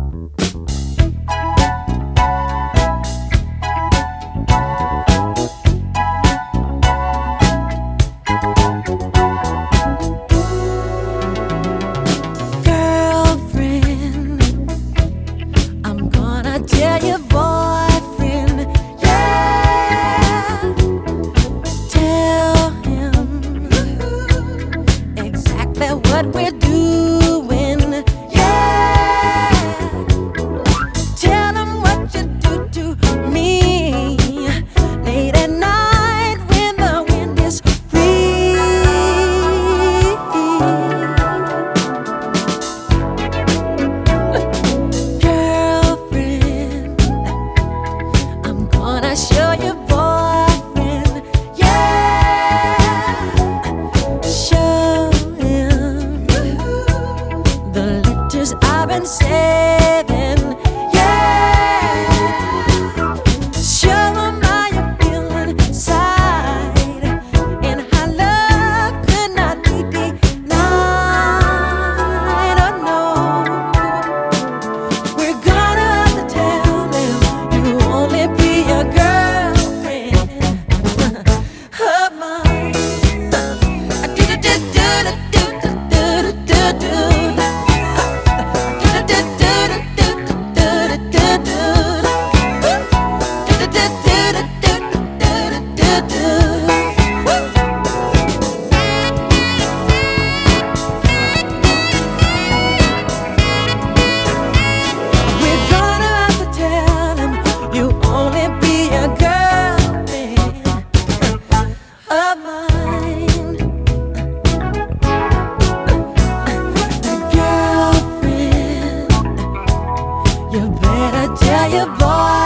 Tell your boyfriend, yeah, tell him exactly what we're doing, yeah, tell him what you do to me late at night when the wind is free. Gonna show your boyfriend, yeah, show him the letters I've been saving, yeah, show him how you feel inside and how love could not be denied. Oh no, we're gonna have to tell them you only be a girlfriend of mine. We're gonna have to tell him you only be a girlfriend of mine. Girlfriend, you better tell your boy.